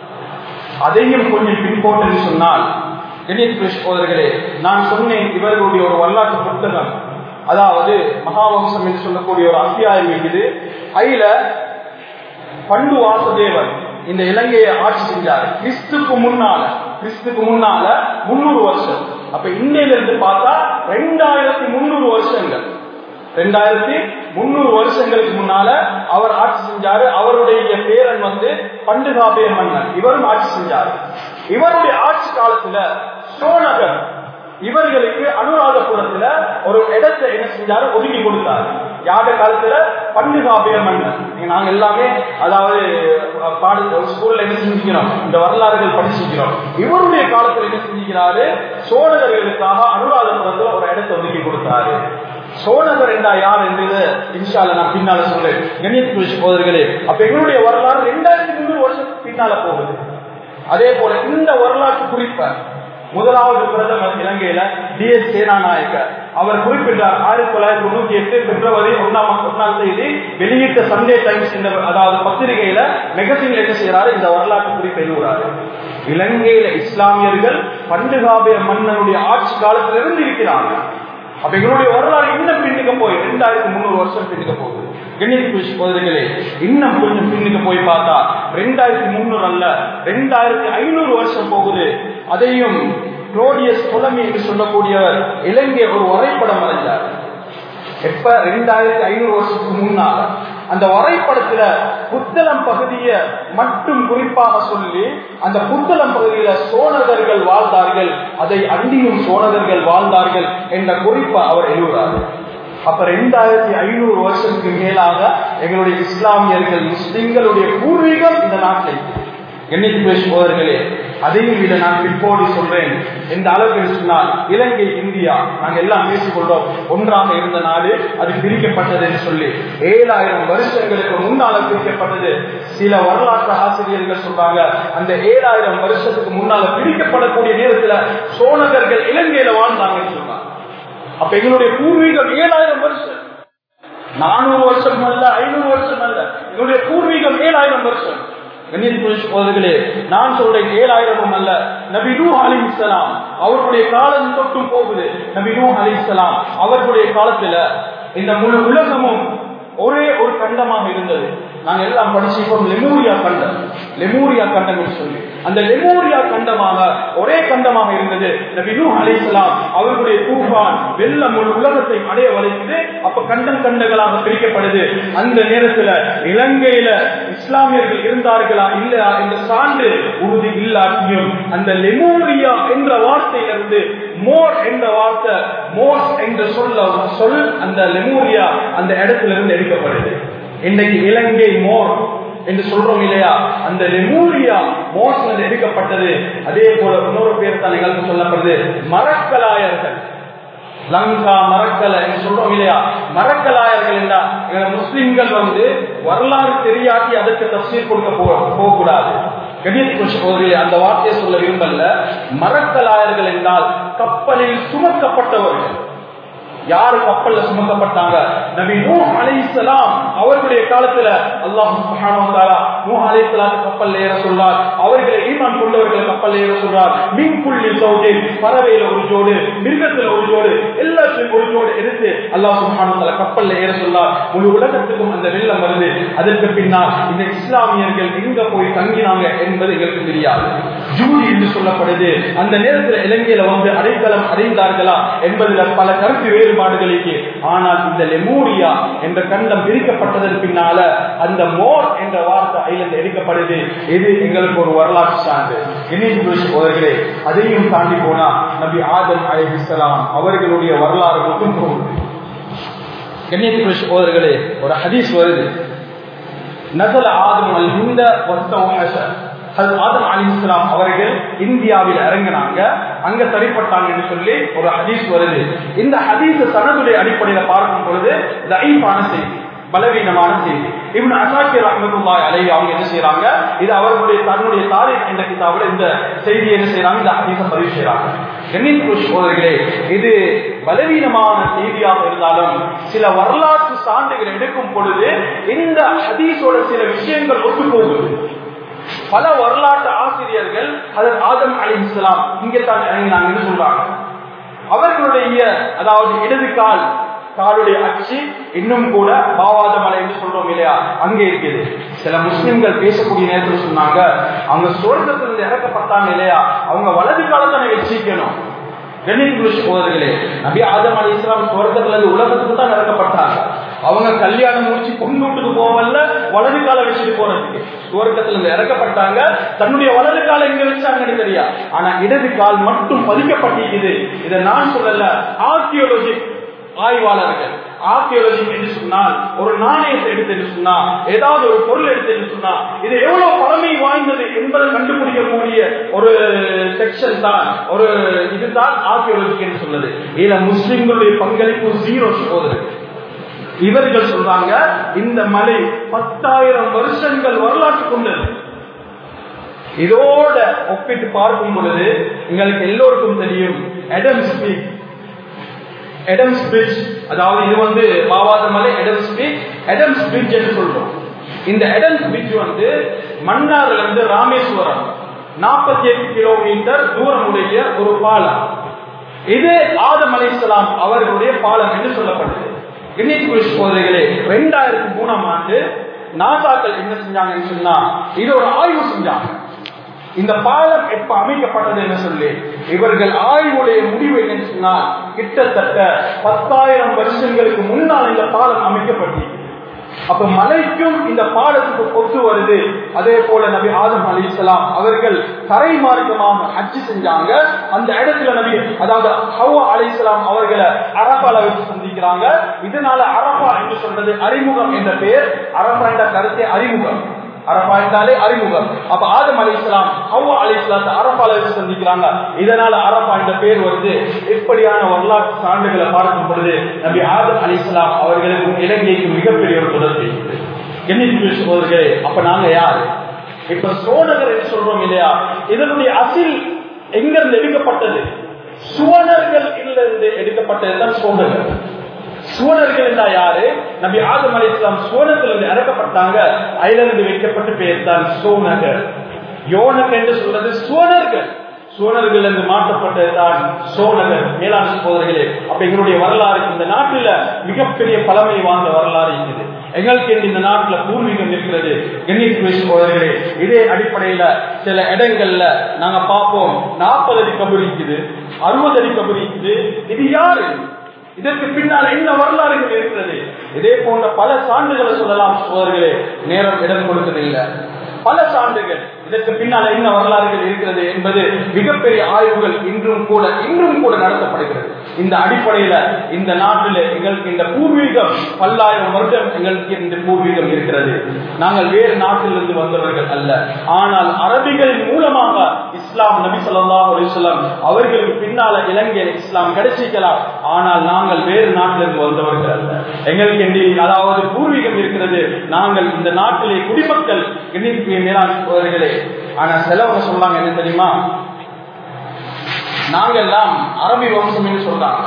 அதையும் கொஞ்சம் பின்போட்டு சொன்னால் கண்ணியத்துக்குரிய சகோதரர்களே, நான் சொன்னேன் இவர்களுடைய ஒரு வரலாற்று புத்தகம், அதாவது மகாவம்சம் என்று சொல்லக்கூடிய ஒரு அத்தியாயம் இருக்குது. அதுல பண்டு வாசுதேவன் இந்த இலங்கையை ஆட்சி செஞ்சார் கிறிஸ்துக்கு முன்னால கிறிஸ்துக்கு முன்னால முன்னூறு வருஷம். அப்ப இந்தியில இருந்து பார்த்தா ரெண்டாயிரத்தி முன்னூறு வருஷங்கள் ரெண்டாயிரத்தி முன்னூறு வருஷங்களுக்கு முன்னால அவர் ஆட்சி செஞ்சாரு. அவருடைய பேரன் வந்து பண்டுகாபிய மன்னன், இவரும் ஆட்சி செஞ்சாரு. இவருடைய ஆட்சி காலத்துல சோழகர் இவர்களுக்கு அனுராதபுரத்துல ஒரு இடத்தை என்ன செஞ்சாரு, ஒதுக்கி கொடுத்தாரு. யார காலத்துல பண்டுகாபிய மன்னன். நாங்க எல்லாமே அதாவது பாட ஸ்கூல்ல என்ன செஞ்சுக்கிறோம், இந்த வரலாறுகள் படிச்சுக்கிறோம். இவருடைய காலத்துல என்ன செஞ்சுக்கிறாரு, சோழகர்களுக்காக அனுராதபுரத்துல ஒரு இடத்தை ஒதுக்கி கொடுத்தாரு. சோழகர் என்றா யார் என்றது இன்ஷா அல்லாஹ் நான் பின்னால சொல்றேன். கண்ணியத்துக்குரிய சகோதரர்களே, அப்ப எங்களுடைய வரலாறு ரெண்டாயிரத்தி முன்னூறு வருஷத்துக்கு பின்னால போகுது. அதே போல இந்த வரலாற்று குறிப்ப முதலாவது பிரதமர் இலங்கையில டி எஸ் சேனாநாயக்கர் அவர் குறிப்பிட்டார். ஆயிரத்தி தொள்ளாயிரத்தி தொண்ணூத்தி எட்டு பிப்ரவரி ஒன்னாம் ஒன்னாம் தேதி வெளியிட்ட சண்டே டைம்ஸ் என்ற அதாவது பத்திரிகையில மெகசின்ல என்ன செய்யறாரு, இந்த வரலாற்று குறிப்பு எழுதுறாரு. இலங்கையில இஸ்லாமியர்கள் பண்டுகாபிய மன்னனுடைய ஆட்சி காலத்திலிருந்து இருக்கிறாங்க. அப்ப எங்களுடைய வரலாறு இன்னும் பின்னுக்க போய் ரெண்டாயிரத்தி முன்னூறு வருஷம் பின்னுக்க போகுது. கண்ணியத்துக்குரிய சகோதரர்களே, இன்னும் கொஞ்சம் பின்னுக்கு போய் பார்த்தா ரெண்டாயிரத்தி முன்னூறு அல்ல ரெண்டாயிரத்தி ஐநூறு வருஷம் போகுது. அதையும் குளோடியஸ் டொலமி என்று சொல்லக்கூடியவர் இலங்கை ஒரு வரைபடம் வரைஞ்சார். எப்ப ரெண்டாயிரத்தி ஐநூறு வருஷத்துக்கு முன்னால அந்த வரைபடத்துல புத்தளம் பகுதியை மட்டும் குறிப்பாக சொல்லி அந்த புத்தளம் பகுதியில சோழர்கள் வாழ்ந்தார்கள், அதை அண்டியும் சோழர்கள் வாழ்ந்தார்கள் என்ற குறிப்பை அவர் எழுதுறாரு. அப்ப ரெண்டாயிரத்தி ஐநூறு வருஷத்துக்கு மேலாக எங்களுடைய இஸ்லாமியர்கள் முஸ்லிம்களுடைய பூர்வீகம் இந்த நாட்டில். எண்ணிக்கை சோதர்களே, அதையும் இதை நான் பிற்போடு சொல்றேன். எந்த அளவுக்கு சொன்னால் இலங்கை இந்தியா நாங்கள் எல்லாம் பேசிக்கொண்டோம் ஒன்றாக இருந்த நாடு, அது பிரிக்கப்பட்டது என்று சொல்லி ஏழாயிரம் வருஷங்களுக்கு முன்னால பிரிக்கப்பட்டது. சில வரலாற்று ஆசிரியர்கள் சொல்றாங்க அந்த ஏழாயிரம் வருஷத்துக்கு முன்னால பிரிக்கப்படக்கூடிய நேரத்துல சோழர்கள் இலங்கையில வாழ்ந்தாங்கன்னு சொல்றாங்க. அப்ப எங்களுடைய பூர்வீகம் ஏழாயிரம் வருஷம், நானூறு வருஷம் அல்ல, ஐநூறு வருஷம் அல்ல, எங்களுடைய பூர்வீகம் ஏழாயிரம் வருஷம். கண்ணியத்துக்குரிய நான் சொல்றேன் ஏழாயிரமும் அல்ல. நபி நூஹ் அலைஹிஸ்ஸலாம் அவர்களுடைய காலம் தொட்டும் போகுது. நபி நூஹ் அலைஹிஸ்ஸலாம் அவர்களுடைய காலத்துல இந்த முழு உலகமும் ஒரே ஒரு கண்டமாக இருந்தது. நாங்க எல்லாம் படிச்சிருக்கோம் லெமூரியா கண்டம், லெமூரியா கண்டம் என்று சொல்லி அந்த லெமூரியா கண்டமாக ஒரே கண்டமாக இருந்தது. நபி நூஹ் அலைஹிஸ்ஸலாம் அவர்களுடைய தூஃபான் வெள்ளம் முழு உலகத்தை அடைய வளைத்து அப்ப கண்டம் கண்டங்களாக பிரிக்கப்படுது. அந்த நேரத்துல இலங்கையில இஸ்லாமியர்கள் இருந்தார்களா இல்லையா என்ற சான்று உறுதி இல்லாட்டியும் அந்த லெமூரியா என்ற வார்த்தையிலிருந்து மோர் என்ற வார்த்தை, மோஸ் என்ற சொல்ல சொல் அந்த லெமூரியா அந்த இடத்திலிருந்து எடுக்கப்படுது. இன்றைக்கு இலங்கை மோர் என்று சொல்றோம் இல்லையா, அந்த லெமூரியா மோஸ்ல எடுக்கப்பட்டது. அதே போல இன்னொரு பேர் தான் எங்களுக்கு சொல்லப்படுது மரக்கலாயர்கள். லங்கா மரக்கலை என்று சொல்றோம் இல்லையா, மரக்கலாயர்கள் என்றா முஸ்லிம்கள் வந்து வரலாறு தெரியாட்டி அதற்கு தஃசீர் கொடுக்க போகக்கூடாது. கண்ணியத்துக்குரிய அந்த வார்த்தையை சொல்ல விரும்பல. மரக்கலாயர்கள் என்றால் கப்பலில் சுமக்கப்பட்டவர்கள். யாரு கப்பல்ல சுமக்கப்பட்டாங்க, நபி நூஹ் அலைஹிஸ்ஸலாம் அவர்களுடைய காலத்துல அல்லாஹ் சுப்ஹானஹு வ தஆலா நூஹ் அலைஹிஸ்ஸலாம் கப்பல்ல ஏற சொல்றார். அவர்களை ஈமான் கொண்டவர்களை கப்பல்ல ஏற சொல்றார். மின் குல்லி ஸௌஜின், பறவையில ஒரு ஜோடு, மிருகத்துல ஒரு ஜோடு, எல்லாத்தையும் ஒரு ஜோடு எடுத்து அல்லாஹ் சுப்ஹானஹு வ தஆலா கப்பல்ல ஏற சொல்றார். முழு உலகத்துக்கும் அந்த வெள்ளம் வருது. அதற்கு பின்னால் இந்த இஸ்லாமியர்கள் எங்க போய் தங்கினாங்க என்பது எங்களுக்கு தெரியாது. ஜூதி என்று சொல்லப்படுது. அந்த நேரத்தில் இலங்கையில வந்து அடைக்கலம் அடைந்தார்களா என்பதில் பல கருத்து வேறுபாடுகளுக்கு. ஆனால் இந்த லெமூரியா என்ற கண்டம் பிரிக்கப்பட்டதன் பின்னால அந்த மோர் என்ற வார்த்தை ஐலந்து எடுக்கப்படுது. இது எங்களுக்கு ஒரு வரலாற்று சான்று. அவர்களே, அதையும் தாண்டி போனா நபி ஆதம் அலைஹிஸ்ஸலாம் அவர்களுடைய வரலாறு மட்டும் போகுது. கண்ணியத்துக்குரிய சகோதரர்களே, ஒரு ஹதீஸ் வருது. நஸல ஆதம் அல் ஹிந்த வஸ்தவஹஷ. ஆதம் அலைஹிஸ்ஸலாம் அவர்கள் இந்தியாவில் இறங்கினாங்க, அங்க சரிப்பட்டாங்க என்று சொல்லி ஒரு ஹதீஸ் வருது. இந்த ஹதீஸ் சனதுடைய அடிப்படையில் பார்க்கும் பொழுது தஈஃபான செய்தி, பலவீனமான செய்தி. இப்னு அஸாக்கிர் ரஹ்மத்துல்லாஹி அலைஹி அவங்க என்ன செய்யறாங்க, இது அவர்களுடைய தன்னுடைய தாரீக் என்ற கிதாபில் இந்த செய்தி என்ன செய்யறாங்க, இந்த ஹதீஸை பதிவு செய்யறாங்க. கண்ணியத்துக்குரிய சகோதரர்களே, இது பலவீனமான செய்தியாக இருந்தாலும் சில வரலாற்று சான்றுகள் எடுக்கும் பொழுது இந்த ஹதீஸோட சில விஷயங்கள் ஒத்து போகுது. பல வரலாற்று ஆசிரியர்கள் ஹஜ்ரத் ஆதம் அலைஹிஸ்ஸலாம் இங்கே தான் இறங்கினாங்கன்னு சொல்றாங்க. அவர்களுடைய அதாவது இடது கால் காலுடைய அச்சு இன்னும் கூட பாவாத மலை என்று சொல்றோம் இல்லையா, அங்கே இருக்குது. சில முஸ்லிம்கள் பேசக்கூடிய நேரத்தில் சொன்னாங்க, அவங்க சொர்க்கத்திலிருந்து இறக்கப்பட்டாங்க இல்லையா, அவங்க வலது காலத்தான வச்சிக்கணும். கண்ணியத்துக்குரிய சகோதரர்களே, நபி ஆதம் அலைஹிஸ்ஸலாம் சொர்க்கத்திலிருந்து உலகத்துக்கு தான் இறக்கப்பட்டாங்க. அவங்க கல்யாணம் முடிச்சு கொண்டு விட்டுக்கு போவல்ல, வலது கால வச்சுட்டு போறதுக்கு சுவர்க்கத்துல இருந்து இறக்கப்பட்டாங்க. தன்னுடைய வலது கால எங்க வச்சாங்கன்னு தெரியா, ஆனா இடது கால் மட்டும் பதிக்கப்பட்டிருக்குது. இதை நான் சொல்லல, ஆர்கியோலஜி ஆய்வாளர்கள். ஆர்கியோலஜி என்று சொன்னால் ஒரு நாணயத்தை எடுத்து என்று சொன்னா, ஏதாவது ஒரு பொருள் எடுத்து என்று சொன்னா, இது எவ்வளவு பழமை வாய்ந்தது என்பதை கண்டுபிடிக்கக்கூடிய ஒரு செக்ஷன் தான், ஒரு இதுதான் ஆர்கியோலஜி என்று சொல்லுது. இதுல முஸ்லிம்களுடைய பங்களிப்பு ஜீரோ சகோதரர்கள். இவர்கள் சொல்றாங்க இந்த மலை பத்தாயிரம் வருஷங்கள் வரலாற்று கொண்டது. இதோட ஒப்பிட்டு பார்க்கும் பொழுது எங்களுக்கு எல்லோருக்கும் தெரியும் எடம்ஸ் பீக், எடம்ஸ் பிரிட்ஜ், அதாவது இது வந்து பாவாத மலை எடம்ஸ் பீக், எடம்ஸ் பிரிட்ஜ் என்று சொல்றோம். இந்த எடம்ஸ் பிரிட்ஜ் வந்து மன்னார்ல இருந்து ராமேஸ்வரம் நாற்பத்தி எட்டு கிலோமீட்டர் தூரம் உடைய ஒரு பாலம். இது ஆதம் அலைஹிஸ்ஸலாம் அவர்களுடைய பாலம் என்று சொல்லப்படுது. கண்ணியத்துக்குரிய சகோதரர்களே, இரண்டாயிரத்தி மூணாம் ஆண்டு நாசாக்கள் என்ன செஞ்சாங்கன்னு சொன்னா, இது ஒரு ஆய்வு செஞ்சாங்க. இந்த பாலம் எப்ப அமைக்கப்பட்டது என்று சொல்லி இவர்கள் ஆய்வுடைய முடிவு என்னன்னு சொன்னா, கிட்டத்தட்ட பத்தாயிரம் வருஷங்களுக்கு முன்னால் இந்த பாலம் அமைக்கப்பட்டது. அப்ப மலைக்கும் இந்த பாலத்துக்கு ஒத்து வருது. அதே போல நபி ஆதம் அலைஹிஸ்ஸலாம் அவர்கள் தரை மார்க்கமாக ஹஜ் செஞ்சாங்க. அந்த இடத்துல நபி அதாவது ஹவ்வா அலைஹிஸ்ஸலாம் அவர்களை அரஃபால வச்சு சந்திக்கிறாங்க. இதனால அரஃபா என்று சொல்றது அறிமுகம் என்ற பெயர். அரஃபா என்ற கருத்தை அறிமுகம், அரஃபா என்றாலே அறிமுகம். அப்ப ஆதம் அலைஹிஸ்ஸலாம் ஹவ்வா அலைஹிஸ்ஸலாத்தை அரஃபால வச்சு சந்திக்கிறாங்க. இதனால அரஃபா என்ற பெயர் வருது. இப்படியான வரலாற்று சான்றுகளை பார்க்கும் பொழுது நபி ஆதம் அலைஹிஸ்ஸலாம் அவர்களுக்கும் இலங்கைக்கும் மிகப்பெரிய ஒரு தொடர்பு இருக்குது. கண்ணியத்துக்குரிய சகோதரர்களே, அப்ப நாங்க யாரு? இப்ப சோழர்கள் என்று சொல்றோம் இல்லையா, இதனுடைய அசில் எங்க இருந்து எடுக்கப்பட்டது? சுவனர்கள் இருந்து எடுக்கப்பட்டதுதான் சோழர்கள். சோழர்கள் என்றா யாரு? நபி ஆதம் அலைஹிஸ்ஸலாம் சோழத்திலிருந்து இறக்கப்பட்டாங்க. அதிலிருந்து வைக்கப்பட்ட பெயர் தான் சோனகர். யோனக் என்று சொல்றது சோழர்கள், சோழர்கள் என்று மாற்றப்பட்டதுதான் சோழர்கள். மேலான சகோதரர்களே, அப்ப எங்களுடைய வரலாறு இந்த நாட்டில மிகப்பெரிய பழமை வாய்ந்த வரலாறு இருக்குது. எங்களுக்கு இந்த நாட்டுல பூர்வீகம் இருக்கிறது. கண்ணியத்துக்குரிய சகோதரர்களே, இதே அடிப்படையில சில இடங்கள்ல நாங்க பார்ப்போம், நாற்பது அடி கபர் இருக்குது, அறுபது அடி கபர் இருக்குது. இது யாரு? இதற்கு பின்னால் என்ன வரலாறுகள் இருக்கிறது? இதே போன்ற பல சான்றுகளை சொல்லலாம் சகோதரர்களே, நேரம் இடம் கொடுக்கவில்லை. பல சான்றுகள் இதற்கு பின்னால் என்ன வரலாறுகள் இருக்கிறது என்பது மிகப்பெரிய ஆய்வுகள் இன்றும் கூட இன்றும் கூட நடத்தப்படுகிறது. இந்த அடிப்படையில இந்த நாட்டில் எங்களுக்கு இந்த பூர்வீகம் பல்லாயிரம் வருடம் எங்களுக்கு இந்த பூர்வீகம் இருக்கிறது. நாங்கள் வேறு நாட்டிலிருந்து வந்தவர்கள் அல்ல. ஆனால் அரபிகளின் மூலமாக இஸ்லாம் நபி ஸல்லல்லாஹு அலைஹி வஸல்லம் அவர்களுக்கு பின்னால இலங்கையில் இஸ்லாம் கிடைச்சிக்கலாம். ஆனால் நாங்கள் வேறு நாட்டிலிருந்து வந்தவர்கள் அல்ல. எங்களுக்கு அதாவது பூர்வீகம் இருக்கிறது. நாங்கள் இந்த நாட்டிலே குடிமக்கள் மேலான சகோதரர்களே. ஆனா சிலவங்க சொல்றாங்க என்ன தெரியுமா, நாங்க எல்லாம் அரபி வம்சம் என்று சொல்றாங்க.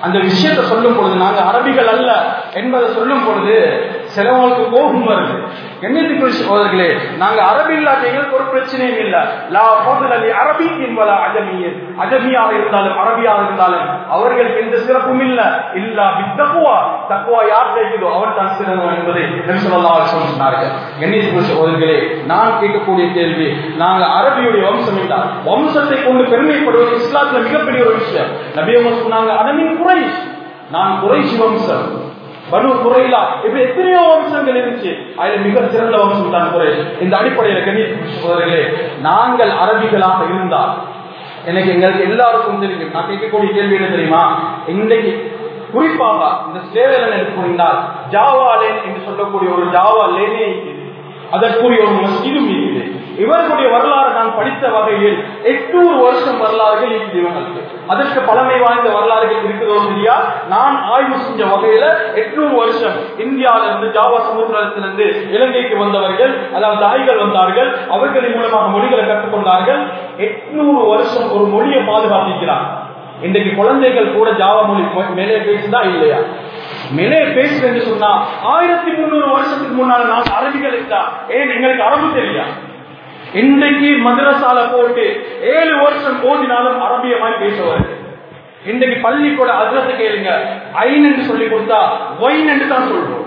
அந்த விஷயத்தை சொல்லும் பொழுது நாங்க அரபிகள் அல்ல என்பதை சொல்லும் பொழுது சிலவங்களுக்கு கோபம் வருது. கண்ணியத்துக்குரிய சகோதரர்களே, நாங்க அரபி இல்லாத எங்களுக்கு ஒரு பிரச்சனையும் இல்லை. லா ஃபضل لعربي ولا عجمي, அஜமியாக இருந்தாலும் அரபியாக இருந்தாலும் அவர்களுக்கு எந்த சிறப்பும் இல்லை. இல்லா பித்தக்வா, தக்வா யார் கிடைக்குதோ அவன் தான் சிறந்தவன் என்பதை நபி ஸல்லல்லாஹு அலைஹி வஸல்லம் சொன்னார்கள். கண்ணியத்துக்குரிய சகோதரர்களே, நான் கேட்கக்கூடிய கேள்வி, நாங்க அரபியுடைய வம்சம் என்றால் வம்சத்தை கொண்டு பெருமைப்படுவது இஸ்லாத்துல மிகப்பெரிய ஒரு விஷயம். நபி அவங்க சொன்னாங்க, அனமின் குறைஷ், நான் குறைஷ் வம்சம், பனு குறைலா, இப்ப எத்தனையோ வம்சங்கள் இருந்துச்சு, அதுல மிக சிறந்த வம்சம் தான் குறைஷ். இந்த அடிப்படையில் கண்ணியத்துக்குரிய சகோதரர்களே, நாங்கள் அரபிகளாக இருந்தால் எனக்கு எங்களுக்கு எல்லாருக்கும் தெரியும். நான் கேட்கக்கூடிய கேள்வி என்ன தெரியுமா, இன்றைக்கு குறிப்பாக இந்த ஸ்லேவலன் எடுத்துக்கொண்டால் ஜாவா லேன் என்று சொல்லக்கூடிய ஒரு ஜாவா லேனே இருக்குது, அதற்குரிய ஒரு மஸ்ஜிதும் இருக்குது. இவர்களுடைய வரலாறு நான் படித்த வகையில் எட்நூறு வருஷம் வரலாறுகள் இருக்குது இவங்களுக்கு. அதற்கு பழமை வாய்ந்த வரலாறுகள் இருக்குதோ இல்லையா, நான் ஆய்வு செஞ்ச வகையில எட்நூறு வருஷம் இந்தியாவில இருந்து ஜாவா சமுத்திரத்திலிருந்து இலங்கைக்கு வந்தவர்கள், அதாவது தாய்கள் வந்தார்கள், அவர்களின் மூலமாக மொழிகளை கற்றுக்கொண்டார்கள். எட்நூறு வருஷம் ஒரு மொழியை பாதுகாத்திருக்கிறார். இன்றைக்கு குழந்தைகள் கூட ஜாவா மொழி மேலே பேசுதா இல்லையா? மேலே பேசுது என்று சொன்னா ஆயிரத்தி முன்னூறு வருஷத்துக்கு முன்னால நான் அரபிகள் இருந்தா ஏன் எங்களுக்கு அரபு தெரியா? இன்றைக்கு மதரசால போட்டு ஏழு வருஷம் ஓதினாலும் அரபியமாய் பேசுவாரு. இன்றைக்கு பள்ளிக்கூட அதிரத்தை கேளுங்க, ஐன் என்று சொல்லி கொடுத்தா ஒயின் என்று தான் சொல்றோம்.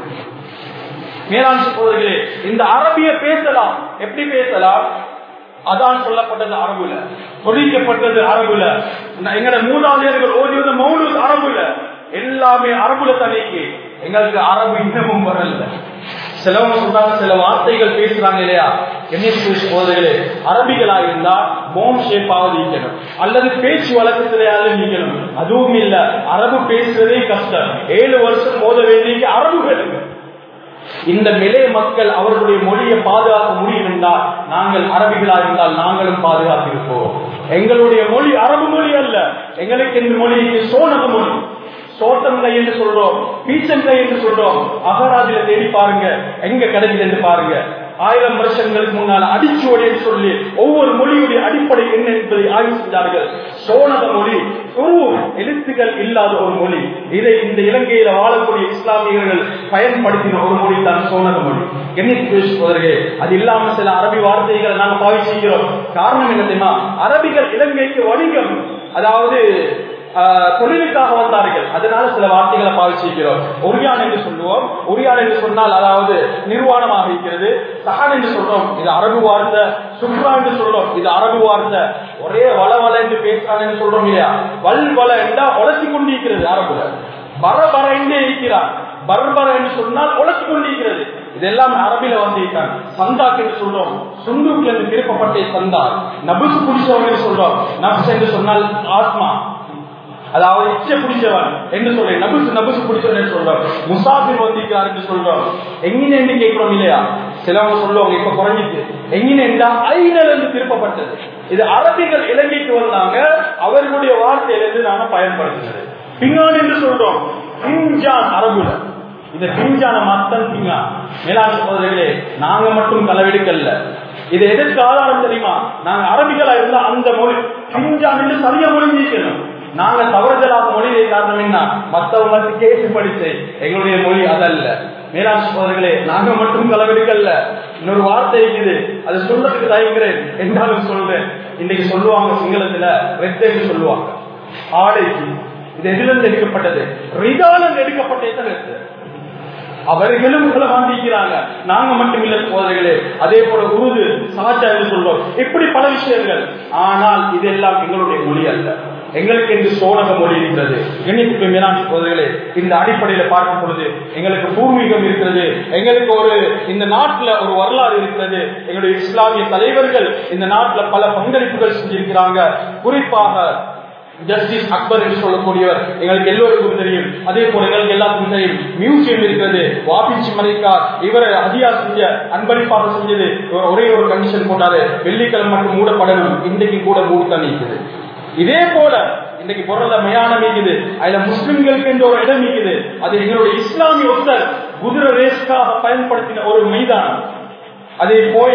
மேலாண் சகோதரர்களே, இந்த அரபிய பேசலாம். எப்படி பேசலாம்? அதான் சொல்லப்பட்டது அரபுல, தொழிக்கப்பட்டது அரபுல, எங்கட மூதாதையர்கள் ஓதியது மௌலூத் அரபுல, எல்லாமே அரபுல தனிக்கு. எங்களுக்கு அரபு இன்னமும் வரல. சிலவங்க சொல்றாங்க, சில வார்த்தைகள் பேசுறாங்க இல்லையா? என்ன சகோதரர்களே, அரபிகளா இருந்தா மோம் ஷேப்பாவது நீக்கணும், அல்லது பேச்சு வழக்கத்திலேயாவது நீக்கணும். அதுவும் இல்ல, அரபு பேசுறதே கஷ்டம். ஏழு வருஷம் போத வேண்டிய அரபுகள். இந்த மிலே மக்கள் அவர்களுடைய மொழியை பாதுகாக்க முடியும் என்றால் நாங்கள் அரபிகளா இருந்தால் நாங்களும் பாதுகாத்திருப்போம். எங்களுடைய மொழி அரபு மொழி அல்ல, எங்களுக்கு இந்த மொழி சோனக மொழி. சோத்தங்கை என்று சொல்றோம், பீச்சங்கை என்று சொல்றோம். அகராதியில தேடி பாருங்க, எங்க கிடைக்குது என்று பாருங்க. ஆயிரம் வருஷங்களுக்கு முன்னால் அடிச்சுவடி என்று சொல்லி ஒவ்வொரு மொழியுடைய அடிப்படை என்ன என்பதை ஆய்வு செய்தார்கள். சோனக மொழி எழுத்துக்கள் இல்லாத ஒரு மொழி. இதை இந்த இலங்கையில வாழக்கூடிய இஸ்லாமியர்கள் பயன்படுத்தின ஒரு மொழி தான் சோனக மொழி. என்ன அது இல்லாம சில அரபி வார்த்தைகளை நாங்கள் பாவிச்சிருக்கிறோம். காரணம் என்ன தெரியுமா? அரபிகள் இலங்கைக்கு வணிகம், அதாவது தொழிலுக்காக வந்தார்கள். அதனால சில வார்த்தைகளை பாவிச்சிருக்கிறோம். ஒரியான் என்று சொல்லுவோம். ஒரியான் என்று சொன்னால் அதாவது நிர்வாணமாக இருக்கிறது. சஹான் என்று சொல்றோம், இது அரபு வார்த்தை. சுக்ரா என்று சொல்றோம், இது அரபு வார்த்தை. ஒரே வள வள என்று பேசுறான் என்று சொல்றோம் இல்லையா? வல் வள என்றா உழைச்சி கொண்டிருக்கிறது அரபுல. பர பர என்றே இருக்கிறார். பர்பர என்று சொன்னால் உழைச்சி கொண்டிருக்கிறது. இதெல்லாம் அரபில வந்திருக்காங்க. சந்தாக் என்று சொல்றோம், சுண்டுக்கு என்று திருப்பப்பட்ட சந்தா. நபுசு புடிச்சவன் என்று சொல்றோம். நபுஸ் என்று சொன்னால் ஆத்மா, அதாவது இச்சை பிடிச்சவன் என்று சொல்றேன். நபுசு நபுசு பிடிச்சவன் என்று சொல்றோம். முசாஃபிர் வந்திருக்கிறார் என்று சொல்றோம். எங்கின என்று கேட்கிறோம் இல்லையா? சிலவங்க சொல்லுவாங்க இப்ப குறைஞ்சிட்டு. எங்கின என்றா ஐநல் என்று திருப்பப்பட்டது. இது அரபிகள் இலங்கைக்கு வந்தாங்க, அவர்களுடைய வார்த்தையிலிருந்து நாம பயன்படுத்துகிறது. பிங்கான் என்று சொல்றோம். பிஞ்சான் அரபுல, இந்த பிஞ்சான மத்தன் பிங்கா. மேலாண் சகோதரர்களே, நாங்க மட்டும் களவெடுக்கல்ல. இது எதற்கு ஆதாரம் தெரியுமா? நாங்க அரபிகளா இருந்தா அந்த மொழி பிஞ்சான் என்று சரியா மொழிஞ்சிக்கணும். நாங்க தவறுதலாக மொழியை காரணம் என்ன? மற்றவங்களுக்கு கேட்டு படிச்சு எங்களுடைய மொழி அதல்ல. மேலாண் சகோதரர்களே, நாங்க மட்டும் களவெடுக்கல்ல. இன்னொரு வார்த்தை இருக்குது, அது சொல்றதுக்கு தயங்குறேன் என்றாலும் சொல்றேன். இன்னைக்கு சொல்லுவாங்க சிங்களத்துல ரெட்டை சொல்லுவாங்க ஆடைக்கு. இது எதிலிருந்து எடுக்கப்பட்டது? ரிதாலிருந்து எடுக்கப்பட்டது. அவர்களும் வாங்கிக்கிறாங்க, நாங்க மட்டும் இல்ல சகோதரர்களே. அதே போல உருது சாச்சா என்று சொல்றோம். இப்படி பல விஷயங்கள். ஆனால் இதெல்லாம் எங்களுடைய மொழி அல்ல, எங்களுக்கு என்று சோனக மொழி இருக்கிறது. எண்ணிக்கை மேலாண் சகோதரர்களே, இந்த அடிப்படையில பார்க்கும் பொழுது எங்களுக்கு பூர்வீகம் இருக்கிறது. எங்களுக்கு ஒரு இந்த நாட்டுல ஒரு வரலாறு இருக்கிறது. எங்களுடைய இஸ்லாமிய தலைவர்கள் இந்த நாட்டுல பல பங்களிப்புகள் செஞ்சிருக்கிறாங்க. குறிப்பாக ஜஸ்டிஸ் அக்பர் என்று சொல்லக்கூடியவர் எங்களுக்கு எல்லோருக்கும் தெரியும். அதே போல எங்களுக்கு எல்லாத்துக்கும் தெரியும் மியூசியம் இருக்கிறது. வாபிச்சி மலைக்கார் இவரை அதிகா செஞ்ச அன்பளிப்பாக செஞ்சது. ஒரே ஒரு கண்டிஷன் போட்டாரு, வெள்ளிக்கிழமை மட்டும் மூடப்படணும். இன்றைக்கு கூட மூடித்தான் இருக்குது. இதே போல இன்னைக்கு பொருள மயானம் இருக்குது, அதுல முஸ்லிம்களுக்கு என்ற ஒரு இடம் இருக்குது. அது எங்களுடைய இஸ்லாமிய ஒருத்தர் குதிரை ரேஸ்க்காக பயன்படுத்தின ஒரு மைதானம். அதை போய்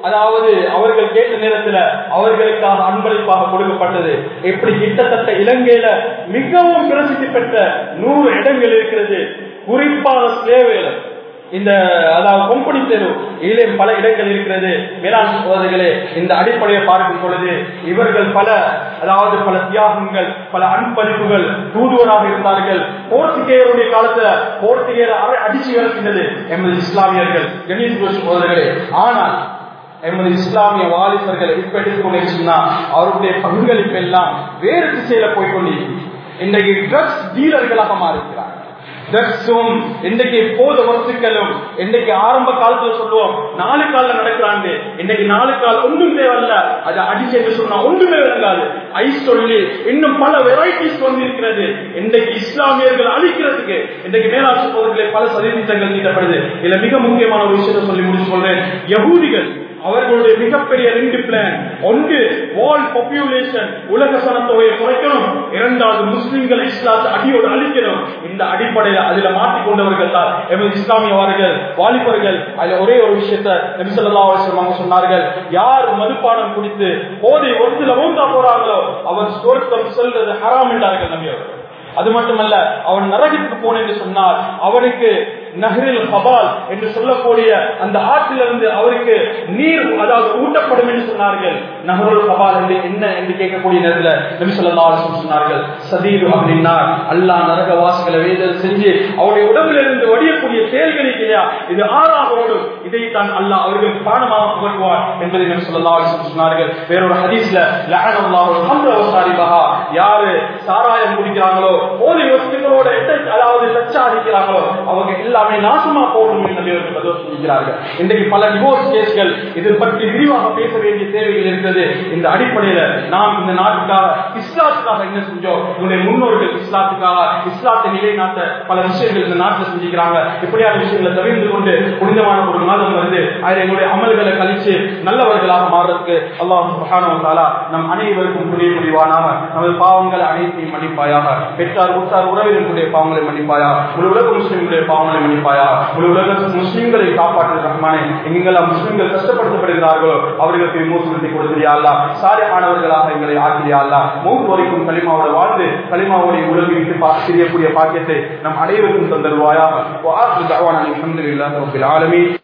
அதாவது அவர்கள் கேட்ட நேரத்தில் அவர்களுக்காக அன்பளிப்பாக கொடுக்கப்பட்டது. எப்படி கிட்டத்தட்ட இலங்கையில மிகவும் பிரசித்தி பெற்ற நூறு இடங்கள் இருக்கிறது. குறிப்பாக ஸ்லேவேல இந்த அதாவது கொம்பனி தெரு இதிலே பல இடங்கள் இருக்கிறது. வேளாண் சோதனைகளே, இந்த அடிப்படையை பார்க்கும் பொழுது இவர்கள் பல அதாவது பல தியாகங்கள், பல அன்பளிப்புகள், தூதுவராக இருந்தார்கள். போர்த்துகேயருடைய காலத்துல போர்த்துகேயர் அடிச்சு இறக்கினது எமது இஸ்லாமியர்கள் கணேஷ் சோதனைகளே. ஆனால் எமது இஸ்லாமிய வாலிபர்கள் இப்ப எடுத்துக்கொண்டே சொன்னா அவருடைய பங்களிப்பு எல்லாம் வேறு திசையில போய்கொண்டிருக்கு. இன்றைக்கு ட்ரக்ஸ் டீலர்களாக மாறிக்கிறார். ட்ரக்ஸும் இன்றைக்கு போத வஸ்துக்களும் இன்றைக்கு ஆரம்ப காலத்துல சொல்லுவோம் நாலு கால நடக்கிறாங்க. இன்னைக்கு நாலு கால் ஒன்றும் தேவையில்ல, அது அடிச்சு என்று சொன்னா ஒன்றுமே விளங்காது. ஐஸ் சொல்லி இன்னும் பல வெரைட்டிஸ் வந்து இருக்கிறது. இன்றைக்கு இஸ்லாமியர்கள் அழிக்கிறதுக்கு இன்றைக்கு மேலாட்சி போவதிலே பல சதித்திட்டங்கள் தீட்டப்படுது. இதுல மிக முக்கியமான ஒரு விஷயத்தை சொல்லி முடிச்சு கொள்றேன். யகூதிகள் அவர்களுடைய மிகப்பெரிய ரெண்டு பிளான். ஒன்று வேர்ல்ட் பாப்புலேஷன், உலக சனத்தொகையை குறைக்கணும். இரண்டாவது முஸ்லிம்களை இஸ்லாத்தை அடியோடு அழிக்கணும். இந்த அடிப்படையில் அதுல மாற்றிக்கொண்டவர்கள் தான் எமது இஸ்லாமியவார்கள் வாலிபர்கள். அதுல ஒரே ஒரு விஷயத்தை நபி ஸல்லல்லாஹு அலைஹி வஸல்லம் சொன்னார்கள், யார் மதுபானம் குடித்து போதை ஒருத்தல மூந்தா போறாங்களோ அவர் சொர்க்கம் செல்வது ஹராம் என்றார்கள் நபி அவர்கள். அது மட்டுமல்ல, அவன் நரகத்துக்கு போன என்று சொன்னார் அவனுக்கு நஹ்ரில் ஹபால் என்று சொல்லக்கூடிய அந்த ஆற்றிலிருந்து அவருக்கு நீர் அதாவது ஊட்டப்படும் என்று சொன்னார்கள். நஹ்ருல் ஹபால் என்று என்ன என்று கேட்கக்கூடிய நேரத்தில் நபி ஸல்லல்லாஹு அலைஹி வஸல்லம் சொன்னார்கள், சதீரு அப்படின்னா அல்லாஹ் நரகவாசிகளை வேதல் செஞ்சு அவருடைய உடம்பிலிருந்து வடியக்கூடிய செயல்கள் இல்லையா, இது ஆறாக ஓடும். இதைத்தான் அல்லாஹ் அவர்கள் பானமாக புகழ்வார் என்பதை நபி ஸல்லல்லாஹு அலைஹி வஸல்லம் சொன்னார்கள். வேறொரு ஹதீஸ்ல லஅனல்லாஹுல் ஹம்ர வஸாரிபஹா, யாரு சாராயம் குடிக்கிறாங்களோ போதை வஸ்துக்களோட அதாவது டச்சா அடிக்கிறாங்களோ அவங்க எல்லாமே நாசமா போகணும் என்று சொல்கிறார்கள். இன்றைக்கு பல டிவோர்ஸ் கேஸ்கள் இது பற்றி விரிவாக பேச வேண்டிய தேவைகள் இருக்கிறது. இந்த அடிப்படையில நாம் இந்த நாட்டுக்காக இஸ்லாத்துக்காக என்ன செஞ்சோம், உங்களுடைய முன்னோர்கள் இஸ்லாத்துக்காக இஸ்லாத்தை நிலைநாட்ட பல விஷயங்கள் இந்த நாட்டில் செஞ்சுக்கிறாங்க. இப்படியான விஷயங்களை தவிர்த்து கொண்டு புனிதமான ஒரு மாதம் வந்து அதில் எங்களுடைய அமல்களை கழிச்சு நல்லவர்களாக மாறுறதுக்கு அல்லாஹ் சுப்ஹானஹு வ தஆலா நம் அனைவருக்கும் புரிய முடிவானாக. நமது பாவங்கள் அனைத்தையும் மன்னிப்பாயாக. பெற்றார் உற்றார் உறவினர்களுடைய பாவங்களை மன்னிப்பாயாக. முழு உலக முஸ்லிம்களுடைய பாவங்களை மன்னிப்பாயாக. முழு உலக முஸ்லிம்களை காப்பாற்று ரஹ்மானே. எங்கெல்லாம் முஸ்லிம்கள் கஷ்டப்படுத்தப்படுகிறார்களோ அவர்களுக்கு விமோசனத்தை கொடுத்தியா அல்லாஹ். சாலிஹானவர்களாக எங்களை ஆக்கியா அல்லாஹ். மௌத் வரைக்கும் கலிமாவோட வாழ்ந்து கலிமாவோட உலகை விட்டு தெரியக்கூடிய பாக்கியத்தை நம் அனைவருக்கும் தந்தருவாயாக. வஆகிரு தஅவானா அல்ஹம்துலில்லாஹி ரப்பில் ஆலமீன்.